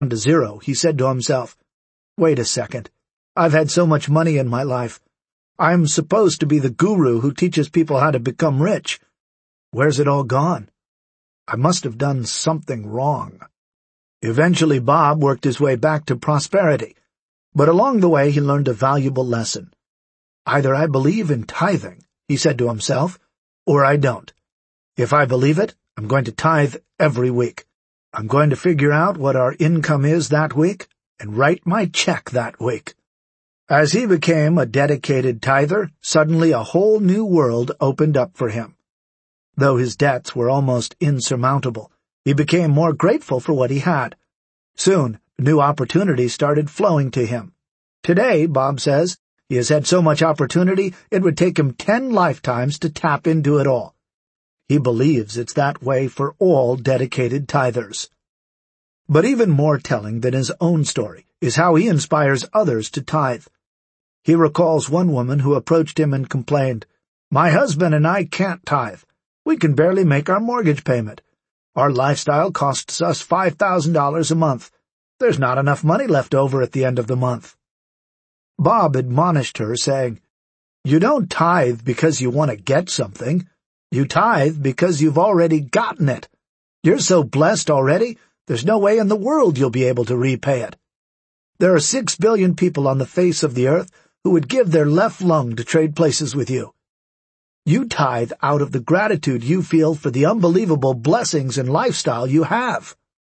to zero, he said to himself, "Wait a second. I've had so much money in my life. I'm supposed to be the guru who teaches people how to become rich. Where's it all gone? I must have done something wrong." Eventually, Bob worked his way back to prosperity, but along the way he learned a valuable lesson. "Either I believe in tithing," he said to himself, "or I don't. If I believe it, I'm going to tithe every week. I'm going to figure out what our income is that week and write my check that week." As he became a dedicated tither, suddenly a whole new world opened up for him. Though his debts were almost insurmountable, he became more grateful for what he had. Soon, new opportunities started flowing to him. Today, Bob says, he has had so much opportunity it would take him 10 lifetimes to tap into it all. He believes it's that way for all dedicated tithers. But even more telling than his own story is how he inspires others to tithe. He recalls one woman who approached him and complained, "My husband and I can't tithe. We can barely make our mortgage payment. Our lifestyle costs us $5,000 a month. There's not enough money left over at the end of the month." Bob admonished her, saying, "You don't tithe because you want to get something. You tithe because you've already gotten it. You're so blessed already, there's no way in the world you'll be able to repay it. There are 6 billion people on the face of the earth who would give their left lung to trade places with you. You tithe out of the gratitude you feel for the unbelievable blessings and lifestyle you have."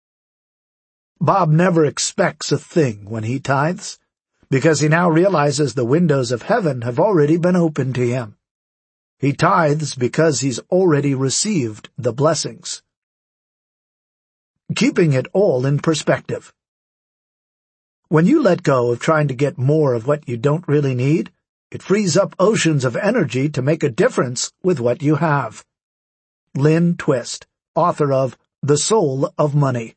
Bob never expects a thing when he tithes, because he now realizes the windows of heaven have already been opened to him. He tithes because he's already received the blessings. Keeping it all in perspective. When you let go of trying to get more of what you don't really need, it frees up oceans of energy to make a difference with what you have. Lynn Twist, author of The Soul of Money.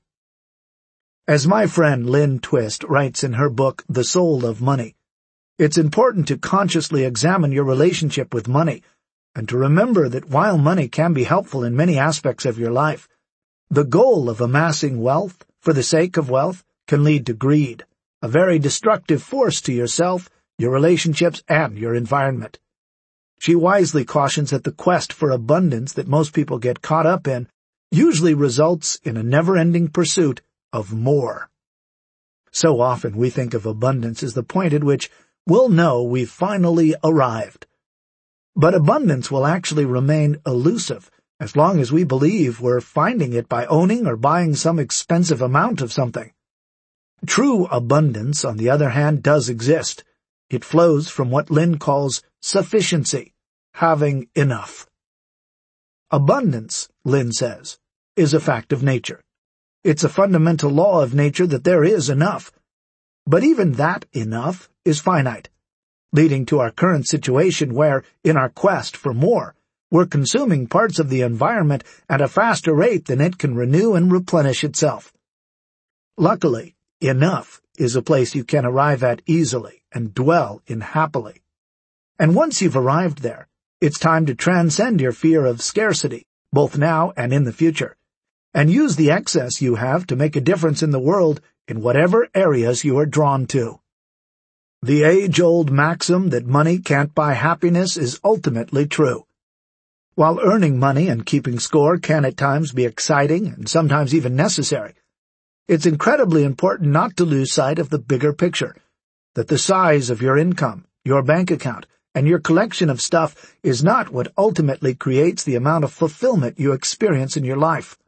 As my friend Lynn Twist writes in her book The Soul of Money, it's important to consciously examine your relationship with money and to remember that while money can be helpful in many aspects of your life, the goal of amassing wealth for the sake of wealth can lead to greed, a very destructive force to yourself, your relationships, and your environment. She wisely cautions that the quest for abundance that most people get caught up in usually results in a never-ending pursuit of more. So often we think of abundance as the point at which we'll know we've finally arrived. But abundance will actually remain elusive as long as we believe we're finding it by owning or buying some expensive amount of something. True abundance, on the other hand, does exist. It flows from what Lynn calls sufficiency, having enough. Abundance, Lynn says, is a fact of nature. It's a fundamental law of nature that there is enough. But even that enough is finite, leading to our current situation where, in our quest for more, we're consuming parts of the environment at a faster rate than it can renew and replenish itself. Luckily, enough is a place you can arrive at easily and dwell in happily. And once you've arrived there, it's time to transcend your fear of scarcity, both now and in the future, and use the excess you have to make a difference in the world in whatever areas you are drawn to. The age-old maxim that money can't buy happiness is ultimately true. While earning money and keeping score can at times be exciting and sometimes even necessary, it's incredibly important not to lose sight of the bigger picture, that the size of your income, your bank account, and your collection of stuff is not what ultimately creates the amount of fulfillment you experience in your life.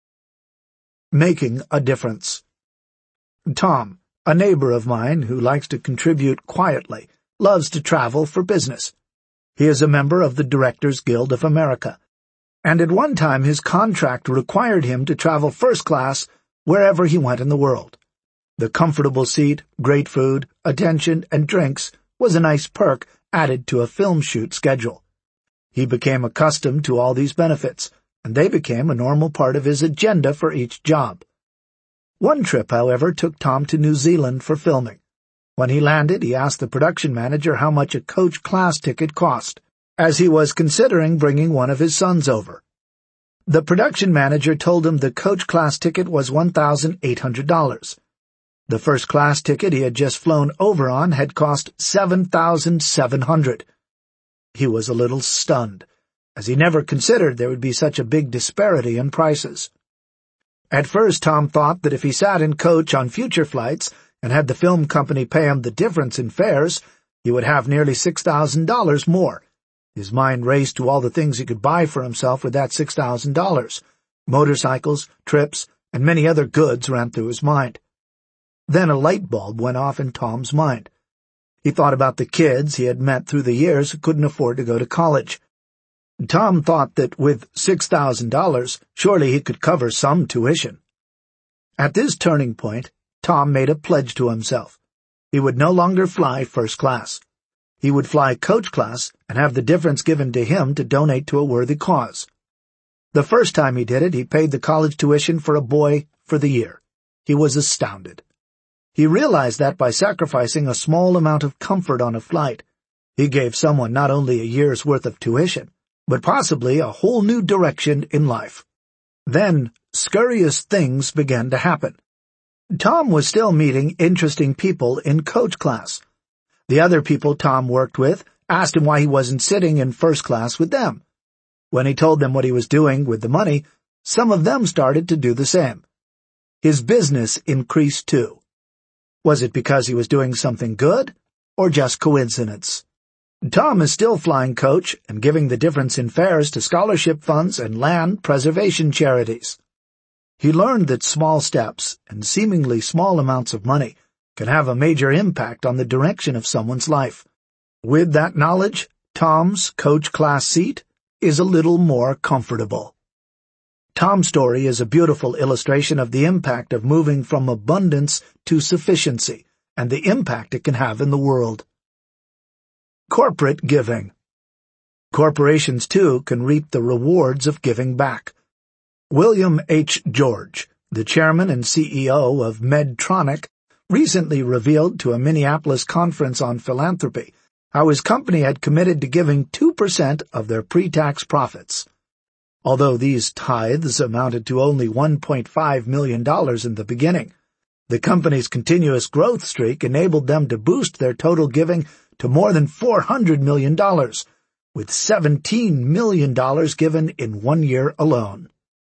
Making a difference. Tom, a neighbor of mine who likes to contribute quietly, loves to travel for business. He is a member of the Directors Guild of America, and at one time his contract required him to travel first class wherever he went in the world. The comfortable seat, great food, attention, and drinks was a nice perk added to a film shoot schedule. He became accustomed to all these benefits, and they became a normal part of his agenda for each job. One trip, however, took Tom to New Zealand for filming. When he landed, he asked the production manager how much a coach class ticket cost, as he was considering bringing one of his sons over. The production manager told him the coach class ticket was $1,800, The first-class ticket he had just flown over on had cost $7,700. He was a little stunned, as he never considered there would be such a big disparity in prices. At first, Tom thought that if he sat in coach on future flights and had the film company pay him the difference in fares, he would have nearly $6,000 more. His mind raced to all the things he could buy for himself with that $6,000. Motorcycles, trips, and many other goods ran through his mind. Then a light bulb went off in Tom's mind. He thought about the kids he had met through the years who couldn't afford to go to college. Tom thought that with $6,000, surely he could cover some tuition. At this turning point, Tom made a pledge to himself. He would no longer fly first class. He would fly coach class and have the difference given to him to donate to a worthy cause. The first time he did it, he paid the college tuition for a boy for the year. He was astounded. He realized that by sacrificing a small amount of comfort on a flight, he gave someone not only a year's worth of tuition, but possibly a whole new direction in life. Then, scurrious things began to happen. Tom was still meeting interesting people in coach class. The other people Tom worked with asked him why he wasn't sitting in first class with them. When he told them what he was doing with the money, some of them started to do the same. His business increased too. Was it because he was doing something good, or just coincidence? Tom is still flying coach and giving the difference in fares to scholarship funds and land preservation charities. He learned that small steps and seemingly small amounts of money can have a major impact on the direction of someone's life. With that knowledge, Tom's coach class seat is a little more comfortable. Tom's story is a beautiful illustration of the impact of moving from abundance to sufficiency and the impact it can have in the world. Corporate giving. Corporations, too, can reap the rewards of giving back. William H. George, the chairman and CEO of Medtronic, recently revealed to a Minneapolis conference on philanthropy how his company had committed to giving 2% of their pre-tax profits. Although these tithes amounted to only $1.5 million in the beginning, the company's continuous growth streak enabled them to boost their total giving to more than $400 million, with $17 million given in 1 year alone.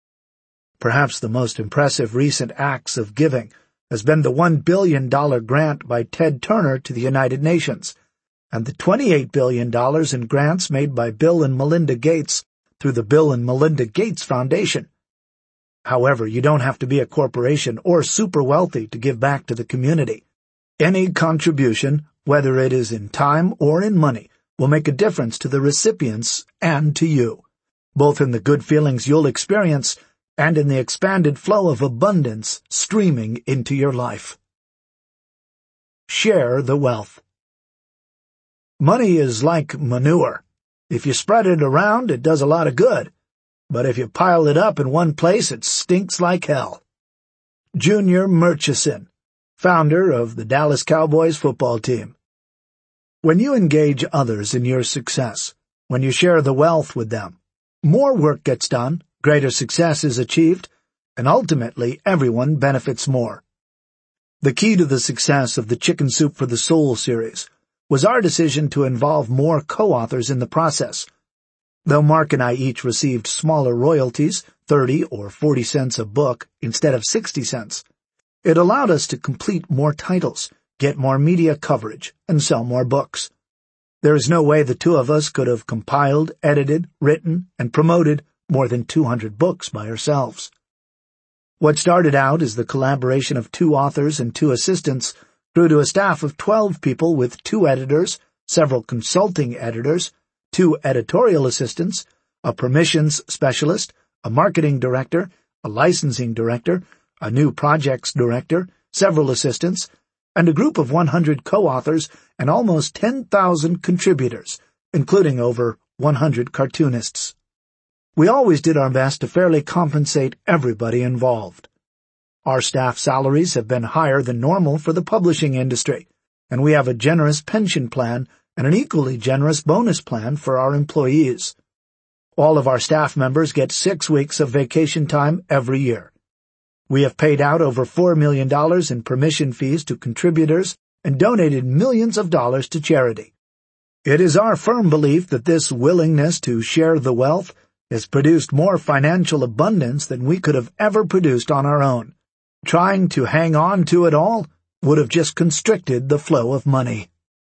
Perhaps the most impressive recent acts of giving has been the $1 billion grant by Ted Turner to the United Nations, and the $28 billion in grants made by Bill and Melinda Gates through the Bill and Melinda Gates Foundation. However, you don't have to be a corporation or super wealthy to give back to the community. Any contribution, whether it is in time or in money, will make a difference to the recipients and to you, both in the good feelings you'll experience and in the expanded flow of abundance streaming into your life. Share the wealth. Money is like manure. If you spread it around, it does a lot of good. But if you pile it up in one place, it stinks like hell. Junior Murchison, founder of the Dallas Cowboys football team. When you engage others in your success, when you share the wealth with them, more work gets done, greater success is achieved, and ultimately everyone benefits more. The key to the success of the Chicken Soup for the Soul series was our decision to involve more co-authors in the process. Though Mark and I each received smaller royalties, 30 or 40 cents a book instead of 60 cents, it allowed us to complete more titles, get more media coverage, and sell more books. There is no way the two of us could have compiled, edited, written, and promoted more than 200 books by ourselves. What started out as the collaboration of 2 authors and 2 assistants grew to a staff of 12 people with 2 editors, several consulting editors, 2 editorial assistants, a permissions specialist, a marketing director, a licensing director, a new projects director, several assistants, and a group of 100 co-authors and almost 10,000 contributors, including over 100 cartoonists. We always did our best to fairly compensate everybody involved. Our staff salaries have been higher than normal for the publishing industry, and we have a generous pension plan and an equally generous bonus plan for our employees. All of our staff members get 6 weeks of vacation time every year. We have paid out over $4 million in permission fees to contributors and donated millions of dollars to charity. It is our firm belief that this willingness to share the wealth has produced more financial abundance than we could have ever produced on our own. Trying to hang on to it all would have just constricted the flow of money.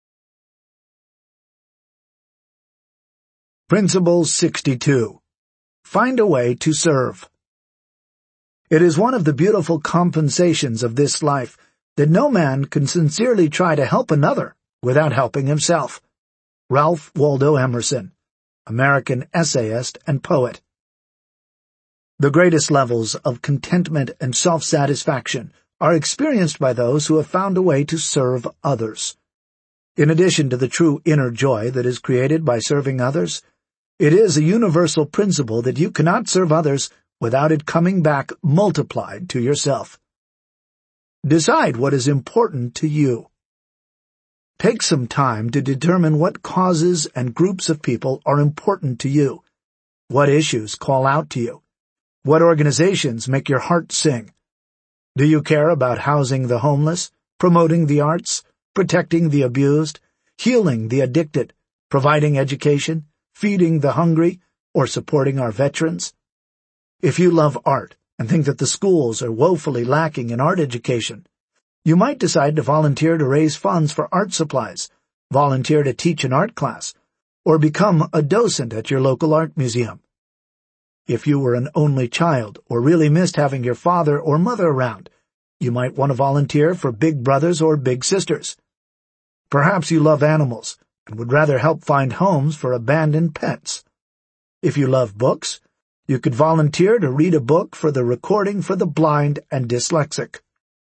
Principle 62. Find a way to serve. It is one of the beautiful compensations of this life that no man can sincerely try to help another without helping himself. Ralph Waldo Emerson, American essayist and poet. The greatest levels of contentment and self-satisfaction are experienced by those who have found a way to serve others. In addition to the true inner joy that is created by serving others, it is a universal principle that you cannot serve others without it coming back multiplied to yourself. Decide what is important to you. Take some time to determine what causes and groups of people are important to you. What issues call out to you? What organizations make your heart sing? Do you care about housing the homeless, promoting the arts, protecting the abused, healing the addicted, providing education, feeding the hungry, or supporting our veterans? If you love art and think that the schools are woefully lacking in art education, you might decide to volunteer to raise funds for art supplies, volunteer to teach an art class, or become a docent at your local art museum. If you were an only child or really missed having your father or mother around, you might want to volunteer for big brothers or big sisters. Perhaps you love animals and would rather help find homes for abandoned pets. If you love books, you could volunteer to read a book for the Recording for the Blind and Dyslexic.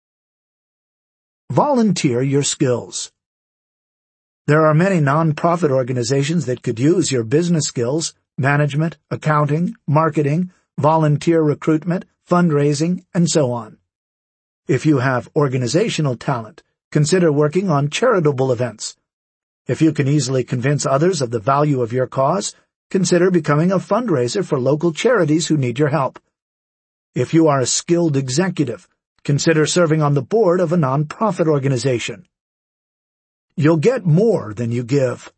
Volunteer your skills. There are many non-profit organizations that could use your business skills, management, accounting, marketing, volunteer recruitment, fundraising, and so on. If you have organizational talent, consider working on charitable events. If you can easily convince others of the value of your cause, consider becoming a fundraiser for local charities who need your help. If you are a skilled executive, consider serving on the board of a non-profit organization. You'll get more than you give.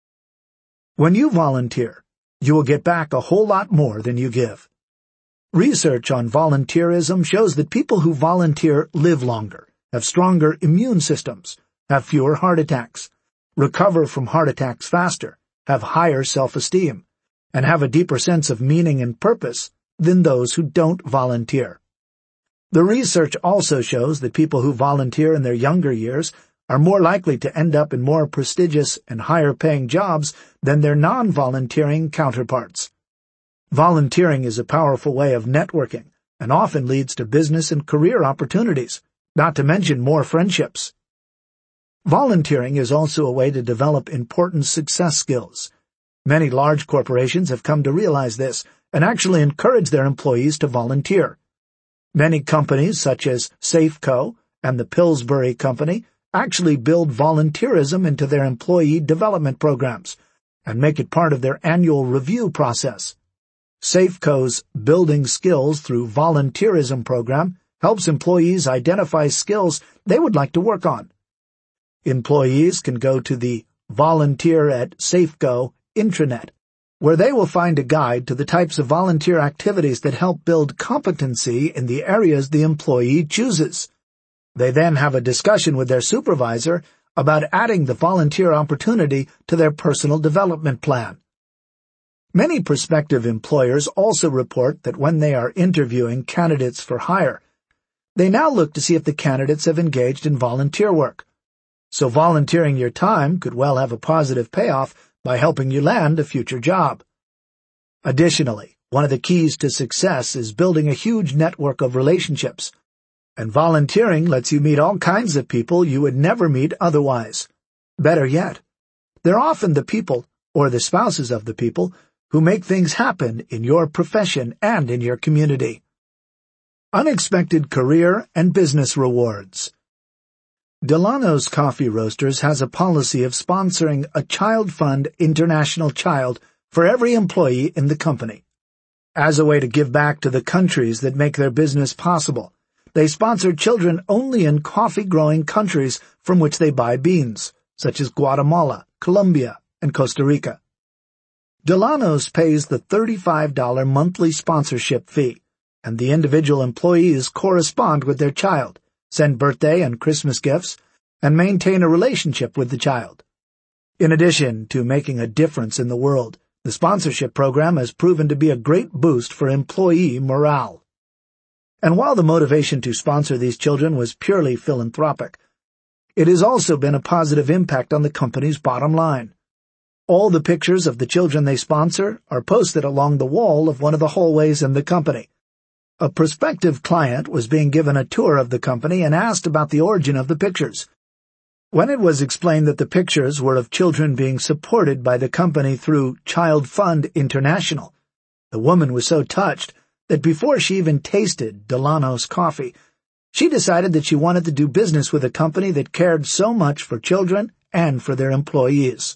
When you volunteer, you will get back a whole lot more than you give. Research on volunteerism shows that people who volunteer live longer, have stronger immune systems, have fewer heart attacks, recover from heart attacks faster, have higher self-esteem, and have a deeper sense of meaning and purpose than those who don't volunteer. The research also shows that people who volunteer in their younger years are more likely to end up in more prestigious and higher-paying jobs than their non-volunteering counterparts. Volunteering is a powerful way of networking and often leads to business and career opportunities, not to mention more friendships. Volunteering is also a way to develop important success skills. Many large corporations have come to realize this and actually encourage their employees to volunteer. Many companies, such as Safeco and the Pillsbury Company, actually build volunteerism into their employee development programs and make it part of their annual review process. Safeco's Building Skills Through Volunteerism program helps employees identify skills they would like to work on. Employees can go to the Volunteer at Safeco intranet, where they will find a guide to the types of volunteer activities that help build competency in the areas the employee chooses. They then have a discussion with their supervisor about adding the volunteer opportunity to their personal development plan. Many prospective employers also report that when they are interviewing candidates for hire, they now look to see if the candidates have engaged in volunteer work. So volunteering your time could well have a positive payoff by helping you land a future job. Additionally, one of the keys to success is building a huge network of relationships, and volunteering lets you meet all kinds of people you would never meet otherwise. Better yet, they're often the people, or the spouses of the people, who make things happen in your profession and in your community. Unexpected career and business rewards. Delano's Coffee Roasters has a policy of sponsoring a Child Fund International Child for every employee in the company. As a way to give back to the countries that make their business possible, they sponsor children only in coffee-growing countries from which they buy beans, such as Guatemala, Colombia, and Costa Rica. Delano's pays the $35 monthly sponsorship fee, and the individual employees correspond with their child, send birthday and Christmas gifts, and maintain a relationship with the child. In addition to making a difference in the world, the sponsorship program has proven to be a great boost for employee morale. And while the motivation to sponsor these children was purely philanthropic, it has also been a positive impact on the company's bottom line. All the pictures of the children they sponsor are posted along the wall of one of the hallways in the company. A prospective client was being given a tour of the company and asked about the origin of the pictures. When it was explained that the pictures were of children being supported by the company through Child Fund International, the woman was so touched that before she even tasted Delano's coffee, she decided that she wanted to do business with a company that cared so much for children and for their employees.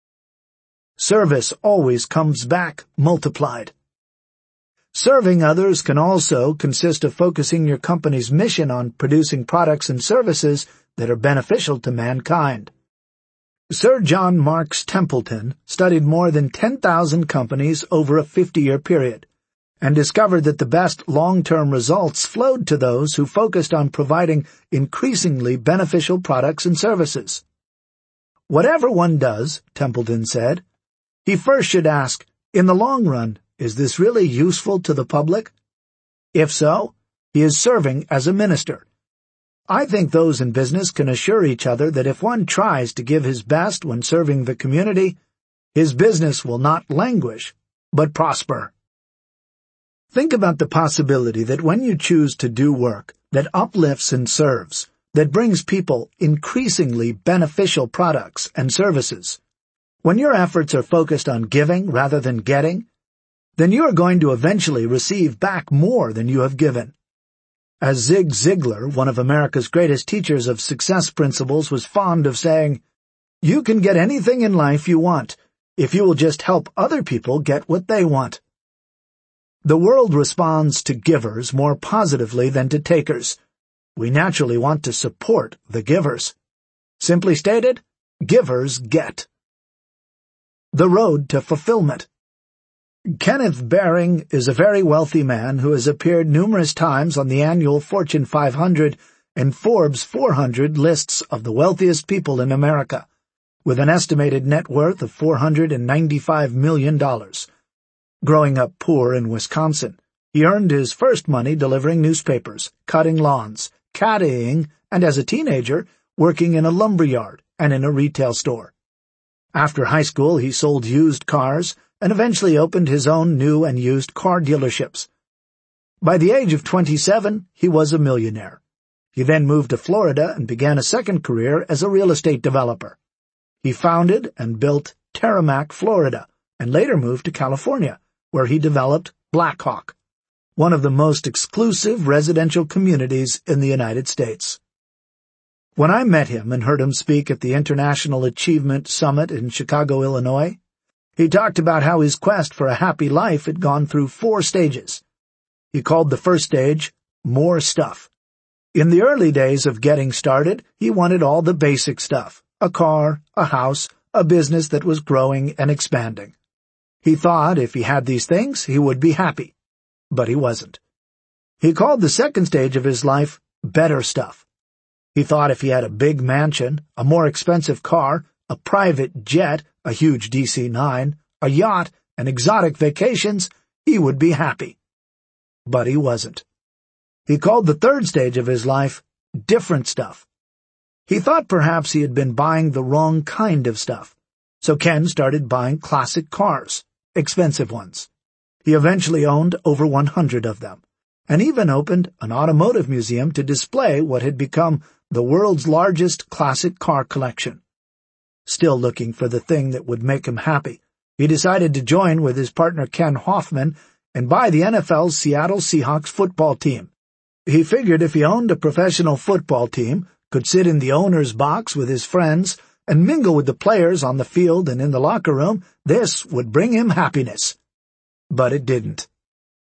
Service always comes back multiplied. Serving others can also consist of focusing your company's mission on producing products and services that are beneficial to mankind. Sir John Marks Templeton studied more than 10,000 companies over a 50-year period and discovered that the best long-term results flowed to those who focused on providing increasingly beneficial products and services. Whatever one does, Templeton said, he first should ask, in the long run, is this really useful to the public? If so, he is serving as a minister. I think those in business can assure each other that if one tries to give his best when serving the community, his business will not languish, but prosper. Think about the possibility that when you choose to do work that uplifts and serves, that brings people increasingly beneficial products and services, when your efforts are focused on giving rather than getting, then you are going to eventually receive back more than you have given. As Zig Ziglar, one of America's greatest teachers of success principles, was fond of saying, "You can get anything in life you want, if you will just help other people get what they want." The world responds to givers more positively than to takers. We naturally want to support the givers. Simply stated, givers get. The road to fulfillment. Kenneth Baring is a very wealthy man who has appeared numerous times on the annual Fortune 500 and Forbes 400 lists of the wealthiest people in America, with an estimated net worth of $495 million. Growing up poor in Wisconsin, he earned his first money delivering newspapers, cutting lawns, caddying, and as a teenager, working in a lumberyard and in a retail store. After high school, he sold used cars and eventually opened his own new and used car dealerships. By the age of 27, he was a millionaire. He then moved to Florida and began a second career as a real estate developer. He founded and built Terramac, Florida, and later moved to California, where he developed Blackhawk, one of the most exclusive residential communities in the United States. When I met him and heard him speak at the International Achievement Summit in Chicago, Illinois, he talked about how his quest for a happy life had gone through 4 stages. He called the first stage, more stuff. In the early days of getting started, he wanted all the basic stuff, a car, a house, a business that was growing and expanding. He thought if he had these things, he would be happy. But he wasn't. He called the second stage of his life, better stuff. He thought if he had a big mansion, a more expensive car, a private jet, a huge DC-9, a yacht, and exotic vacations, he would be happy. But he wasn't. He called the third stage of his life, different stuff. He thought perhaps he had been buying the wrong kind of stuff. So Ken started buying classic cars, expensive ones. He eventually owned over 100 of them, and even opened an automotive museum to display what had become the world's largest classic car collection. Still looking for the thing that would make him happy, he decided to join with his partner Ken Hoffman and buy the NFL's Seattle Seahawks football team. He figured if he owned a professional football team, could sit in the owner's box with his friends, and mingle with the players on the field and in the locker room, this would bring him happiness. But it didn't.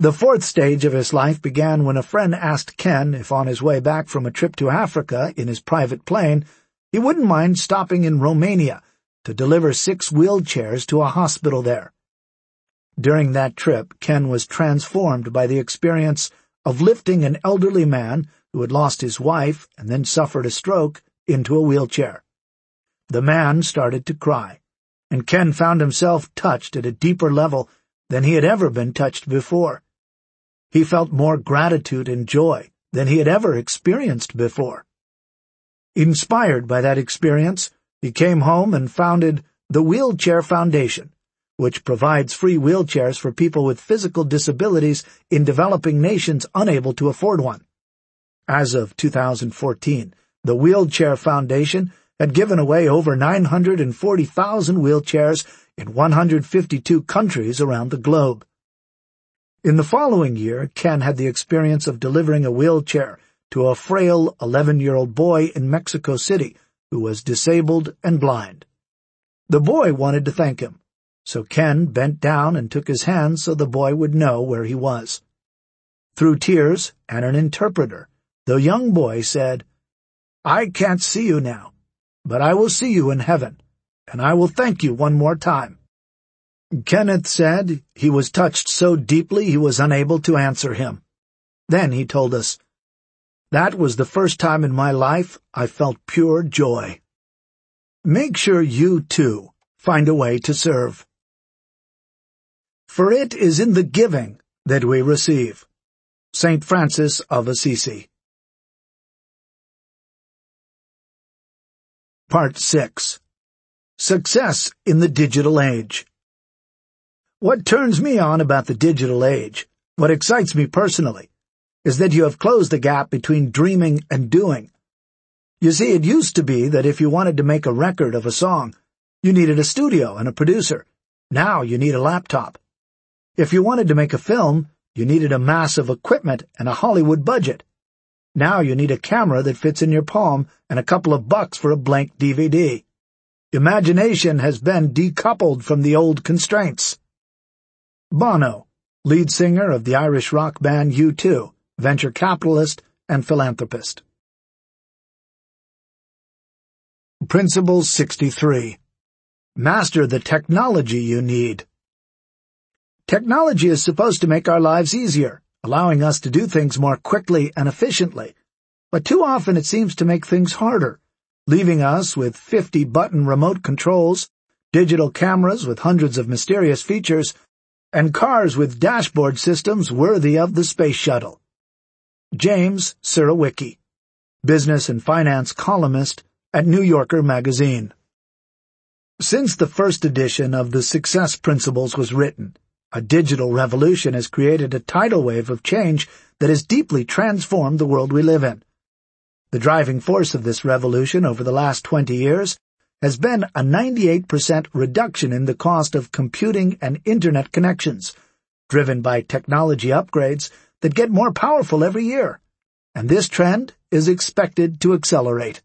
The fourth stage of his life began when a friend asked Ken if on his way back from a trip to Africa in his private plane, he wouldn't mind stopping in Romania to deliver 6 wheelchairs to a hospital there. During that trip, Ken was transformed by the experience of lifting an elderly man who had lost his wife and then suffered a stroke into a wheelchair. The man started to cry, and Ken found himself touched at a deeper level than he had ever been touched before. He felt more gratitude and joy than he had ever experienced before. Inspired by that experience, he came home and founded the Wheelchair Foundation, which provides free wheelchairs for people with physical disabilities in developing nations unable to afford one. As of 2014, the Wheelchair Foundation had given away over 940,000 wheelchairs in 152 countries around the globe. In the following year, Ken had the experience of delivering a wheelchair to a frail 11-year-old boy in Mexico City who was disabled and blind. The boy wanted to thank him, so Ken bent down and took his hand so the boy would know where he was. Through tears and an interpreter, the young boy said, "I can't see you now, but I will see you in heaven, and I will thank you one more time." Kenneth said he was touched so deeply he was unable to answer him. Then he told us, "That was the first time in my life I felt pure joy." Make sure you, too, find a way to serve. For it is in the giving that we receive. St. Francis of Assisi. Part 6. Success in the Digital Age. What turns me on about the digital age, what excites me personally, is that you have closed the gap between dreaming and doing. You see, it used to be that if you wanted to make a record of a song, you needed a studio and a producer. Now you need a laptop. If you wanted to make a film, you needed a mass of equipment and a Hollywood budget. Now you need a camera that fits in your palm and a couple of bucks for a blank DVD. Imagination has been decoupled from the old constraints. Bono, lead singer of the Irish rock band U2, venture capitalist and philanthropist. Principle 63. Master the technology you need. Technology is supposed to make our lives easier, allowing us to do things more quickly and efficiently. But too often it seems to make things harder, leaving us with 50-button remote controls, digital cameras with hundreds of mysterious features, and cars with dashboard systems worthy of the space shuttle. James Surowiecki, business and finance columnist at New Yorker magazine. Since the first edition of the Success Principles was written, a digital revolution has created a tidal wave of change that has deeply transformed the world we live in. The driving force of this revolution over the last 20 years has been a 98% reduction in the cost of computing and Internet connections, driven by technology upgrades that get more powerful every year, and this trend is expected to accelerate.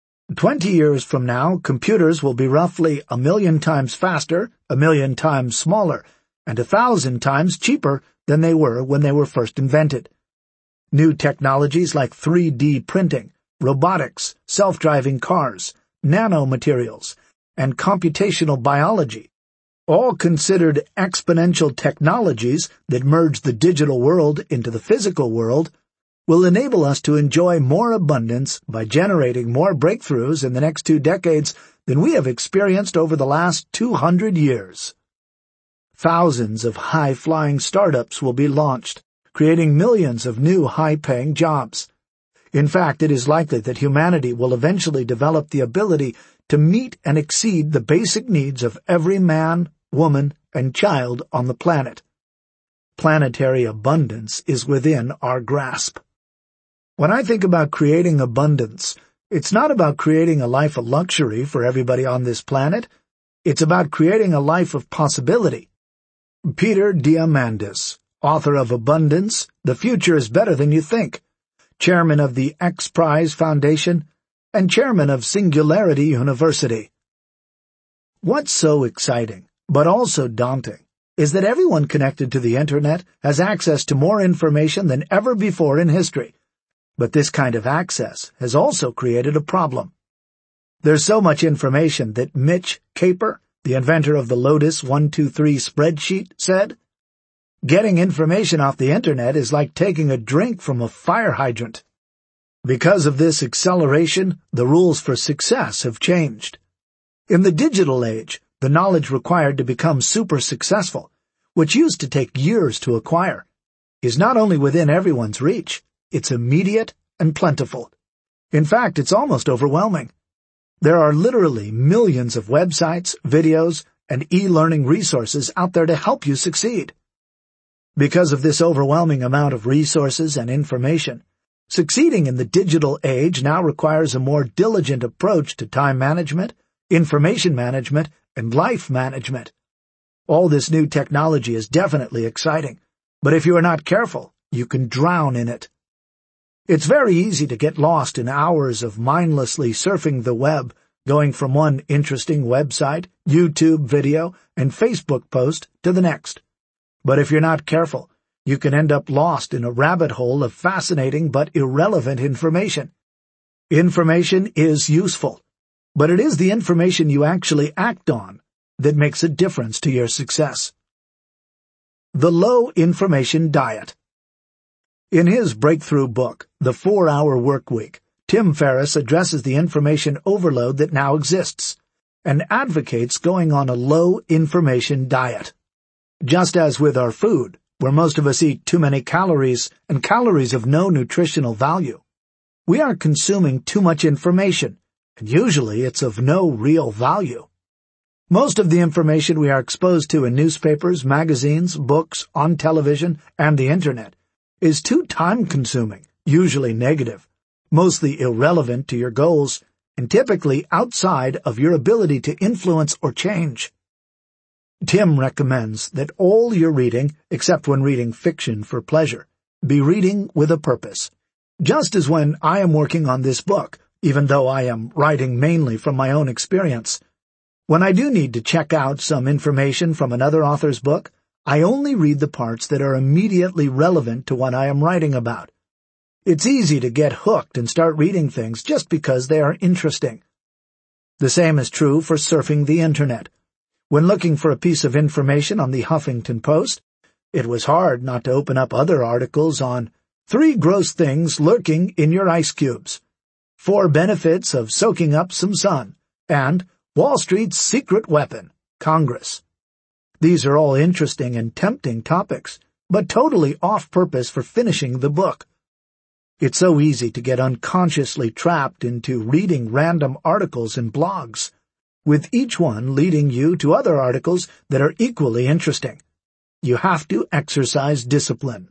20 years from now, computers will be roughly 1 million times faster, 1 million times smaller, and 1,000 times cheaper than they were when they were first invented. New technologies like 3D printing, robotics, self-driving cars, nanomaterials, and computational biology, all considered exponential technologies that merge the digital world into the physical world, will enable us to enjoy more abundance by generating more breakthroughs in the next 2 decades than we have experienced over the last 200 years. Thousands of high-flying startups will be launched, creating millions of new high-paying jobs. In fact, it is likely that humanity will eventually develop the ability to meet and exceed the basic needs of every man, woman, and child on the planet. Planetary abundance is within our grasp. When I think about creating abundance, it's not about creating a life of luxury for everybody on this planet. It's about creating a life of possibility. Peter Diamandis, author of Abundance, The Future is Better Than You Think, chairman of the X Prize Foundation, and chairman of Singularity University. What's so exciting, but also daunting, is that everyone connected to the Internet has access to more information than ever before in history. But this kind of access has also created a problem. There's so much information that Mitch Kapor, the inventor of the Lotus 123 spreadsheet, said, "Getting information off the Internet is like taking a drink from a fire hydrant." Because of this acceleration, the rules for success have changed. In the digital age, the knowledge required to become super successful, which used to take years to acquire, is not only within everyone's reach, it's immediate and plentiful. In fact, it's almost overwhelming. There are literally millions of websites, videos, and e-learning resources out there to help you succeed. Because of this overwhelming amount of resources and information, succeeding in the digital age now requires a more diligent approach to time management, information management, and life management. All this new technology is definitely exciting, but if you are not careful, you can drown in it. It's very easy to get lost in hours of mindlessly surfing the web, going from one interesting website, YouTube video, and Facebook post to the next. But if you're not careful, you can end up lost in a rabbit hole of fascinating but irrelevant information. Information is useful, but it is the information you actually act on that makes a difference to your success. The Low Information Diet. In his breakthrough book, The 4-Hour Workweek, Tim Ferriss addresses the information overload that now exists and advocates going on a low information diet. Just as with our food, where most of us eat too many calories and calories of no nutritional value, we are consuming too much information, and usually it's of no real value. Most of the information we are exposed to in newspapers, magazines, books, on television, and the Internet is too time-consuming, usually negative, mostly irrelevant to your goals, and typically outside of your ability to influence or change. Tim recommends that all your reading, except when reading fiction for pleasure, be reading with a purpose. Just as when I am working on this book, even though I am writing mainly from my own experience, when I do need to check out some information from another author's book, I only read the parts that are immediately relevant to what I am writing about. It's easy to get hooked and start reading things just because they are interesting. The same is true for surfing the Internet. When looking for a piece of information on the Huffington Post, it was hard not to open up other articles on 3 gross things lurking in your ice cubes, 4 benefits of soaking up some sun, and Wall Street's secret weapon, Congress. These are all interesting and tempting topics, but totally off-purpose for finishing the book. It's so easy to get unconsciously trapped into reading random articles and blogs, with each one leading you to other articles that are equally interesting. You have to exercise discipline.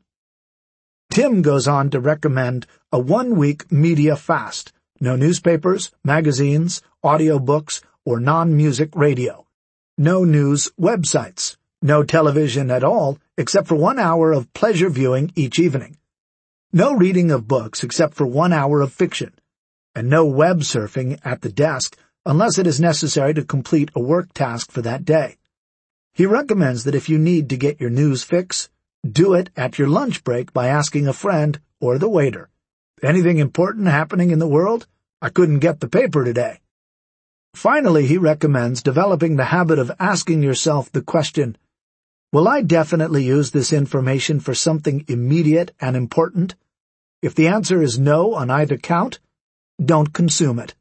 Tim goes on to recommend a 1-week media fast, no newspapers, magazines, audiobooks, or non-music radio. No news websites, no television at all except for 1 hour of pleasure viewing each evening. No reading of books except for 1 hour of fiction, and no web surfing at the desk unless it is necessary to complete a work task for that day. He recommends that if you need to get your news fix, do it at your lunch break by asking a friend or the waiter, "Anything important happening in the world? I couldn't get the paper today." Finally, he recommends developing the habit of asking yourself the question, "Will I definitely use this information for something immediate and important?" If the answer is no on either count, don't consume it.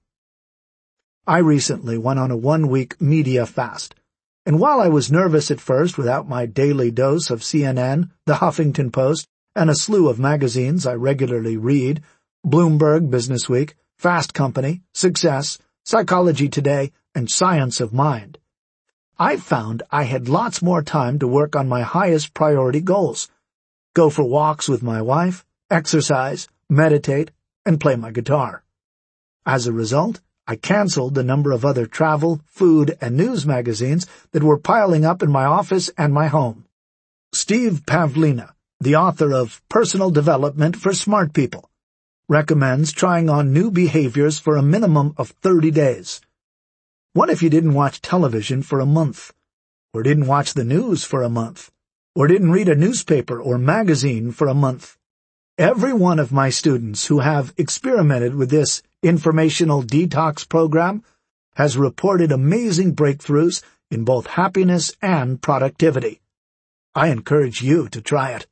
I recently went on a 1-week media fast, and while I was nervous at first without my daily dose of CNN, the Huffington Post, and a slew of magazines I regularly read, Bloomberg Businessweek, Fast Company, Success, Psychology Today, and Science of Mind, I found I had lots more time to work on my highest priority goals, go for walks with my wife, exercise, meditate, and play my guitar. As a result, I canceled the number of other travel, food, and news magazines that were piling up in my office and my home. Steve Pavlina, the author of Personal Development for Smart People, recommends trying on new behaviors for a minimum of 30 days. What if you didn't watch television for a month? or didn't watch the news for a month, or didn't read a newspaper or magazine for a month. Every one of my students who have experimented with this informational detox program has reported amazing breakthroughs in both happiness and productivity. I encourage you to try it.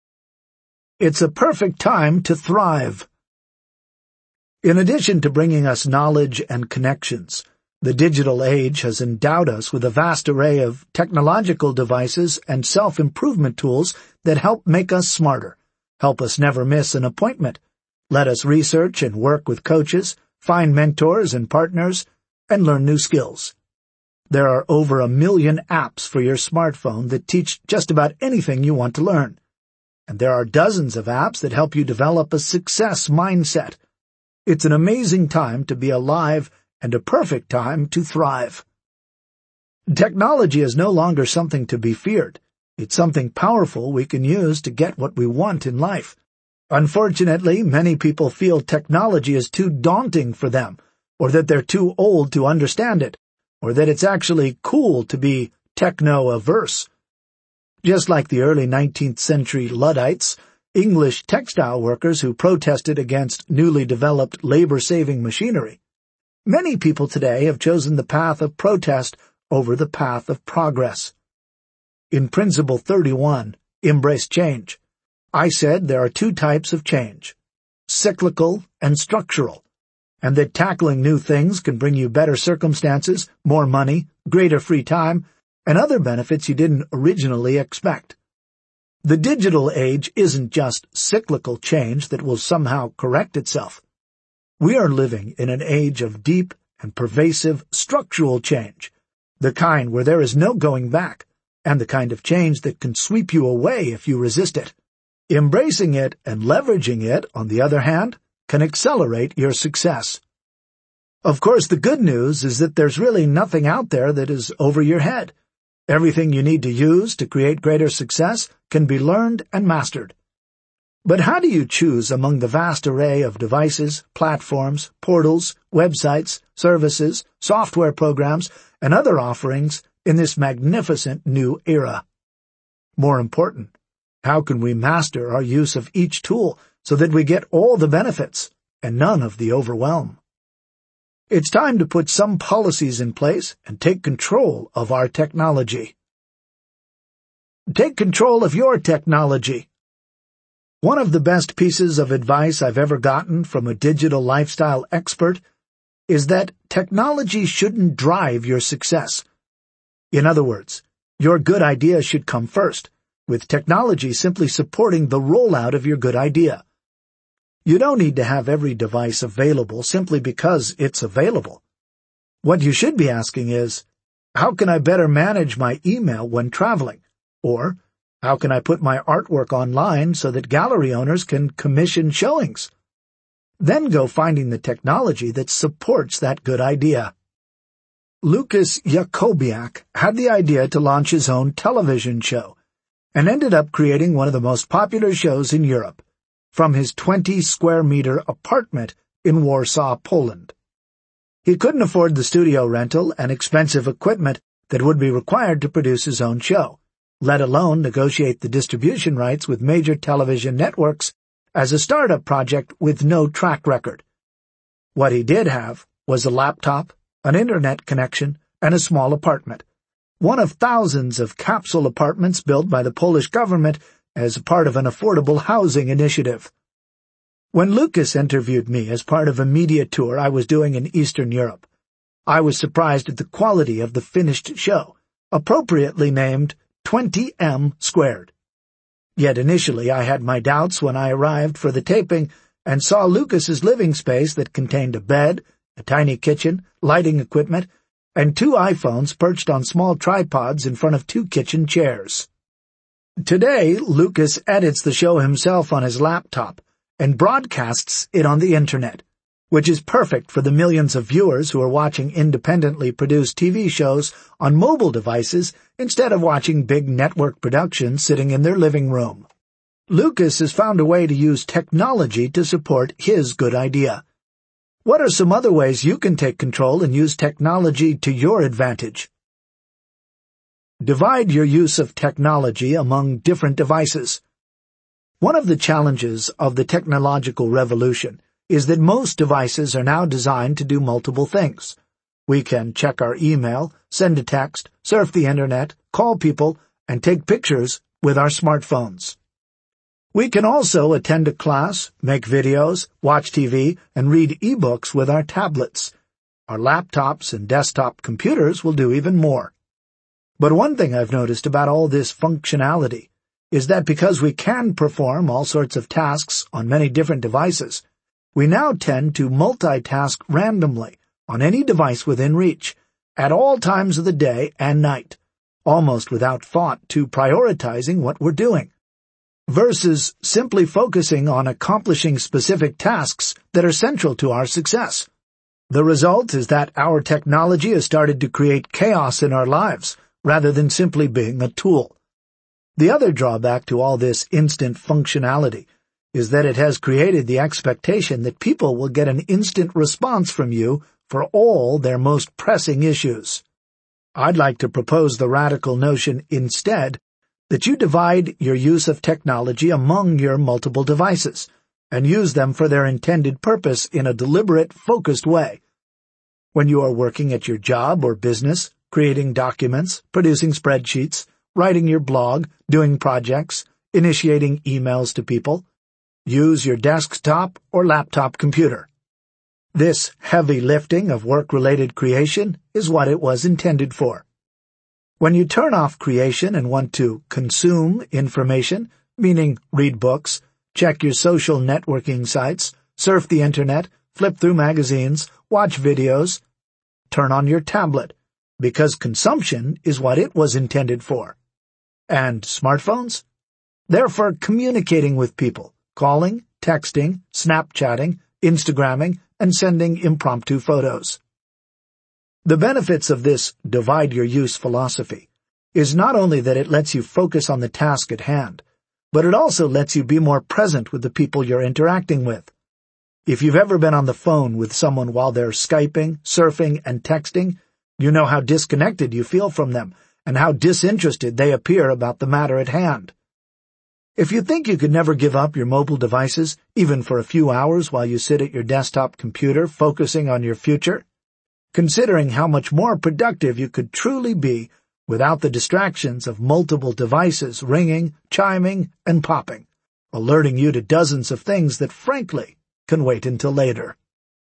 It's a perfect time to thrive. In addition to bringing us knowledge and connections, the digital age has endowed us with a vast array of technological devices and self-improvement tools that help make us smarter, help us never miss an appointment, let us research and work with coaches, find mentors and partners, and learn new skills. There are over 1 million apps for your smartphone that teach just about anything you want to learn. And there are dozens of apps that help you develop a success mindset. It's an amazing time to be alive and a perfect time to thrive. Technology is no longer something to be feared. It's something powerful we can use to get what we want in life. Unfortunately, many people feel technology is too daunting for them, or that they're too old to understand it, or that it's actually cool to be techno-averse. Just like the early 19th century Luddites, English textile workers who protested against newly developed labor-saving machinery, many people today have chosen the path of protest over the path of progress. In Principle 31, Embrace Change, I said there are two types of change, cyclical and structural, and that tackling new things can bring you better circumstances, more money, greater free time, and other benefits you didn't originally expect. The digital age isn't just cyclical change that will somehow correct itself. We are living in an age of deep and pervasive structural change, the kind where there is no going back, and the kind of change that can sweep you away if you resist it. Embracing it and leveraging it, on the other hand, can accelerate your success. Of course, the good news is that there's really nothing out there that is over your head. Everything you need to use to create greater success can be learned and mastered. But how do you choose among the vast array of devices, platforms, portals, websites, services, software programs, and other offerings in this magnificent new era? More important, how can we master our use of each tool so that we get all the benefits and none of the overwhelm? It's time to put some policies in place and take control of our technology. Take control of your technology. One of the best pieces of advice I've ever gotten from a digital lifestyle expert is that technology shouldn't drive your success. In other words, your good idea should come first, with technology simply supporting the rollout of your good idea. You don't need to have every device available simply because it's available. What you should be asking is, how can I better manage my email when traveling? Or, how can I put my artwork online so that gallery owners can commission showings? Then go finding the technology that supports that good idea. Lukas Jakobiak had the idea to launch his own television show, and ended up creating one of the most popular shows in Europe, from his 20-square-meter apartment in Warsaw, Poland. He couldn't afford the studio rental and expensive equipment that would be required to produce his own show, let alone negotiate the distribution rights with major television networks as a startup project with no track record. What he did have was a laptop, an internet connection, and a small apartment, one of thousands of capsule apartments built by the Polish government as part of an affordable housing initiative. When Lukas interviewed me as part of a media tour I was doing in Eastern Europe, I was surprised at the quality of the finished show, appropriately named 20M Squared. Yet initially I had my doubts when I arrived for the taping and saw Lukas's living space that contained a bed, a tiny kitchen, lighting equipment, and 2 iPhones perched on small tripods in front of 2 kitchen chairs. Today, Lukas edits the show himself on his laptop and broadcasts it on the Internet, which is perfect for the millions of viewers who are watching independently produced TV shows on mobile devices instead of watching big network productions sitting in their living room. Lukas has found a way to use technology to support his good idea. What are some other ways you can take control and use technology to your advantage? Divide your use of technology among different devices. One of the challenges of the technological revolution is that most devices are now designed to do multiple things. We can check our email, send a text, surf the internet, call people, and take pictures with our smartphones. We can also attend a class, make videos, watch TV, and read e-books with our tablets. Our laptops and desktop computers will do even more. But one thing I've noticed about all this functionality is that because we can perform all sorts of tasks on many different devices, we now tend to multitask randomly on any device within reach, at all times of the day and night, almost without thought to prioritizing what we're doing, versus simply focusing on accomplishing specific tasks that are central to our success. The result is that our technology has started to create chaos in our lives, rather than simply being a tool. The other drawback to all this instant functionality is that it has created the expectation that people will get an instant response from you for all their most pressing issues. I'd like to propose the radical notion instead that you divide your use of technology among your multiple devices and use them for their intended purpose in a deliberate, focused way. When you are working at your job or business, creating documents, producing spreadsheets, writing your blog, doing projects, initiating emails to people, use your desktop or laptop computer. This heavy lifting of work-related creation is what it was intended for. When you turn off creation and want to consume information, meaning read books, check your social networking sites, surf the internet, flip through magazines, watch videos, turn on your tablet, because consumption is what it was intended for. And smartphones? They're for communicating with people, calling, texting, Snapchatting, Instagramming, and sending impromptu photos. The benefits of this divide-your-use philosophy is not only that it lets you focus on the task at hand, but it also lets you be more present with the people you're interacting with. If you've ever been on the phone with someone while they're Skyping, surfing, and texting, you know how disconnected you feel from them and how disinterested they appear about the matter at hand. If you think you could never give up your mobile devices, even for a few hours while you sit at your desktop computer focusing on your future, considering how much more productive you could truly be without the distractions of multiple devices ringing, chiming, and popping, alerting you to dozens of things that, frankly, can wait until later.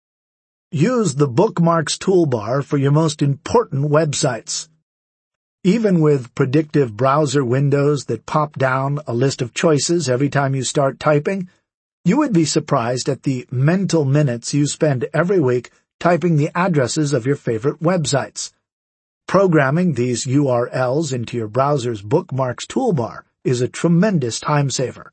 Use the bookmarks toolbar for your most important websites. Even with predictive browser windows that pop down a list of choices every time you start typing, you would be surprised at the mental minutes you spend every week typing the addresses of your favorite websites. Programming these URLs into your browser's bookmarks toolbar is a tremendous time saver.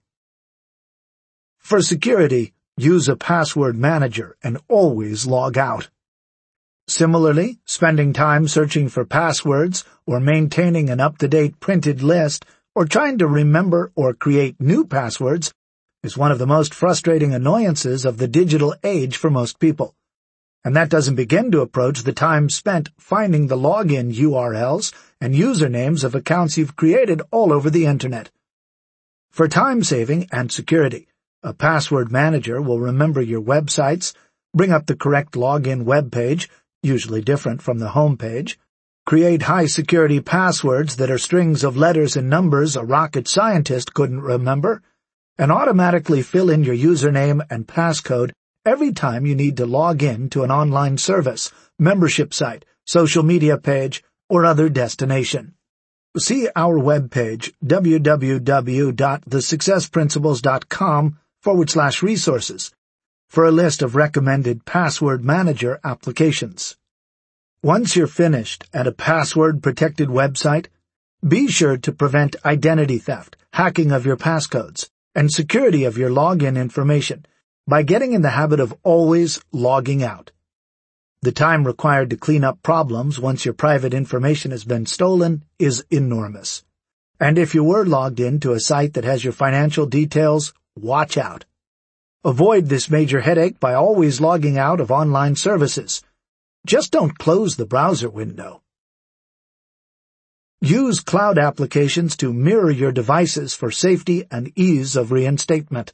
For security, use a password manager and always log out. Similarly, spending time searching for passwords or maintaining an up-to-date printed list or trying to remember or create new passwords is one of the most frustrating annoyances of the digital age for most people. And that doesn't begin to approach the time spent finding the login URLs and usernames of accounts you've created all over the Internet. For time saving and security, a password manager will remember your websites, bring up the correct login web page, usually different from the home page, create high-security passwords that are strings of letters and numbers a rocket scientist couldn't remember, and automatically fill in your username and passcode every time you need to log in to an online service, membership site, social media page, or other destination. See our webpage, www.thesuccessprinciples.com/resources, for a list of recommended password manager applications. Once you're finished at a password-protected website, be sure to prevent identity theft, hacking of your passcodes, and security of your login information by getting in the habit of always logging out. The time required to clean up problems once your private information has been stolen is enormous. And if you were logged in to a site that has your financial details, watch out. Avoid this major headache by always logging out of online services. Just don't close the browser window. Use cloud applications to mirror your devices for safety and ease of reinstatement.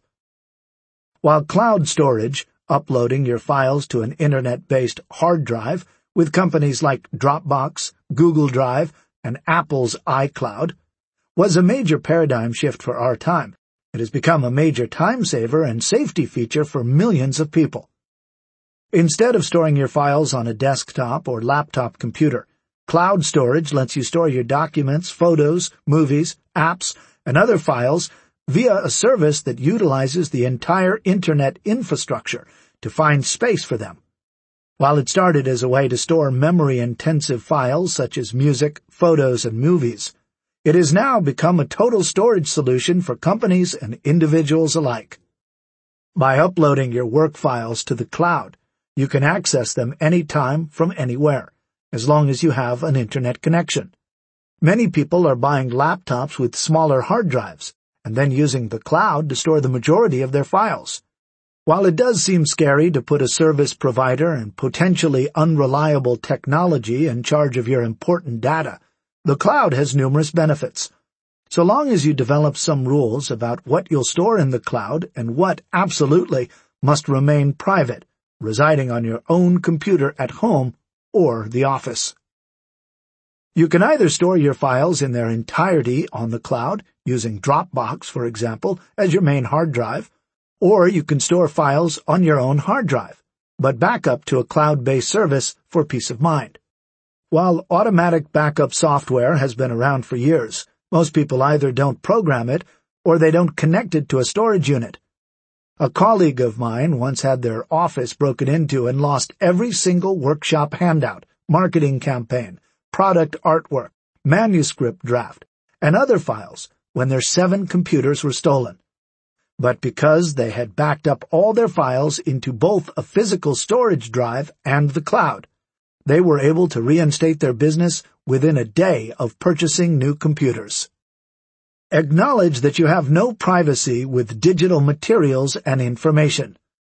While cloud storage, uploading your files to an internet-based hard drive with companies like Dropbox, Google Drive, and Apple's iCloud, was a major paradigm shift for our time, it has become a major time saver and safety feature for millions of people. Instead of storing your files on a desktop or laptop computer, cloud storage lets you store your documents, photos, movies, apps, and other files via a service that utilizes the entire Internet infrastructure to find space for them. While it started as a way to store memory-intensive files such as music, photos, and movies, it has now become a total storage solution for companies and individuals alike. By uploading your work files to the cloud, you can access them anytime from anywhere, as long as you have an Internet connection. Many people are buying laptops with smaller hard drives and then using the cloud to store the majority of their files. While it does seem scary to put a service provider and potentially unreliable technology in charge of your important data, the cloud has numerous benefits. So long as you develop some rules about what you'll store in the cloud and what absolutely must remain private, residing on your own computer at home or the office. You can either store your files in their entirety on the cloud, using Dropbox, for example, as your main hard drive, or you can store files on your own hard drive, but back up to a cloud-based service for peace of mind. While automatic backup software has been around for years, most people either don't program it or they don't connect it to a storage unit. A colleague of mine once had their office broken into and lost every single workshop handout, marketing campaign, product artwork, manuscript draft, and other files when their 7 computers were stolen. But because they had backed up all their files into both a physical storage drive and the cloud, they were able to reinstate their business within a day of purchasing new computers. Acknowledge that you have no privacy with digital materials and information.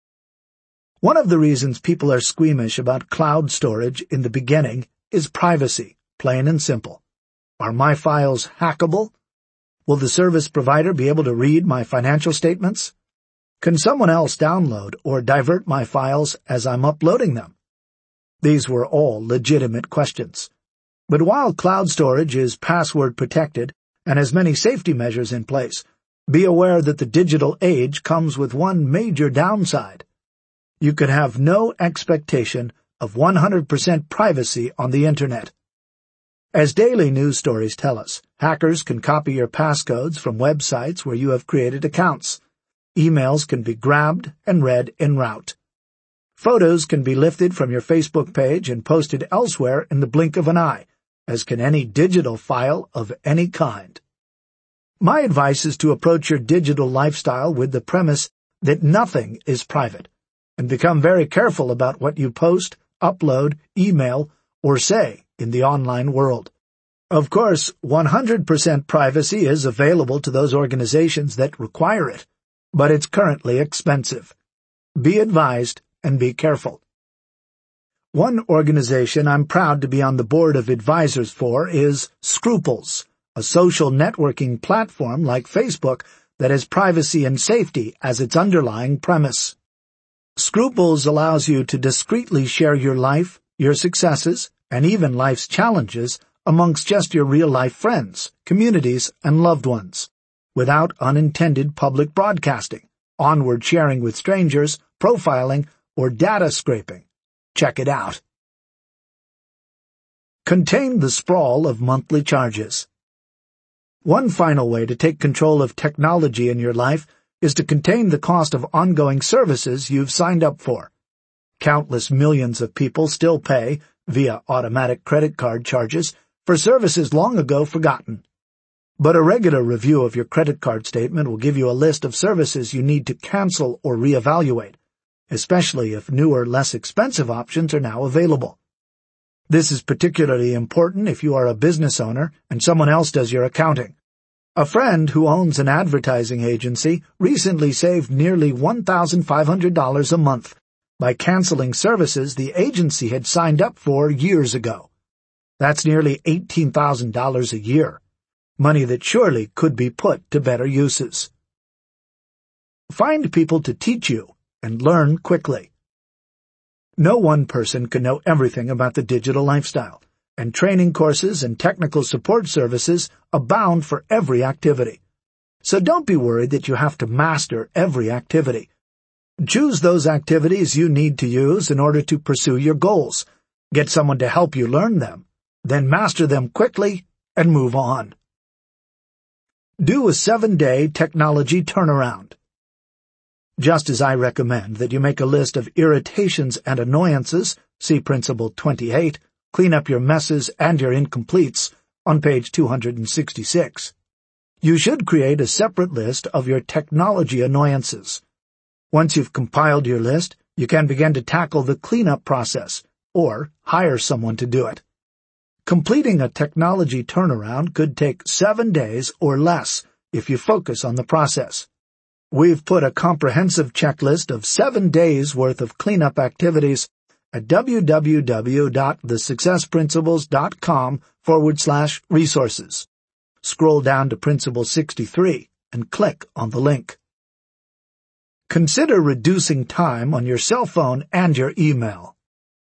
One of the reasons people are squeamish about cloud storage in the beginning is privacy, plain and simple. Are my files hackable? Will the service provider be able to read my financial statements? Can someone else download or divert my files as I'm uploading them? These were all legitimate questions. But while cloud storage is password protected and has many safety measures in place, be aware that the digital age comes with one major downside. You could have no expectation of 100% privacy on the Internet. As daily news stories tell us, hackers can copy your passcodes from websites where you have created accounts. Emails can be grabbed and read en route. Photos can be lifted from your Facebook page and posted elsewhere in the blink of an eye, as can any digital file of any kind. My advice is to approach your digital lifestyle with the premise that nothing is private, and become very careful about what you post, upload, email, or say in the online world. Of course, 100% privacy is available to those organizations that require it, but it's currently expensive. Be advised and be careful. One organization I'm proud to be on the board of advisors for is Scruples, a social networking platform like Facebook that has privacy and safety as its underlying premise. Scruples allows you to discreetly share your life, your successes, and even life's challenges amongst just your real-life friends, communities, and loved ones, without unintended public broadcasting, onward sharing with strangers, profiling, or data scraping. Check it out. Contain the sprawl of monthly charges. One final way to take control of technology in your life is to contain the cost of ongoing services you've signed up for. Countless millions of people still pay, via automatic credit card charges, for services long ago forgotten. But a regular review of your credit card statement will give you a list of services you need to cancel or reevaluate, especially if newer, less expensive options are now available. This is particularly important if you are a business owner and someone else does your accounting. A friend who owns an advertising agency recently saved nearly $1,500 a month by canceling services the agency had signed up for years ago. That's nearly $18,000 a year, money that surely could be put to better uses. Find people to teach you and learn quickly. No one person can know everything about the digital lifestyle, and training courses and technical support services abound for every activity. So don't be worried that you have to master every activity. Choose those activities you need to use in order to pursue your goals. Get someone to help you learn them, then master them quickly and move on. Do a 7-day technology turnaround. Just as I recommend that you make a list of irritations and annoyances, see Principle 28, clean up your messes and your incompletes, on page 266. You should create a separate list of your technology annoyances. Once you've compiled your list, you can begin to tackle the cleanup process, or hire someone to do it. Completing a technology turnaround could take 7 days or less if you focus on the process. We've put a comprehensive checklist of 7 days' worth of cleanup activities at www.thesuccessprinciples.com/resources. Scroll down to Principle 63 and click on the link. Consider reducing time on your cell phone and your email.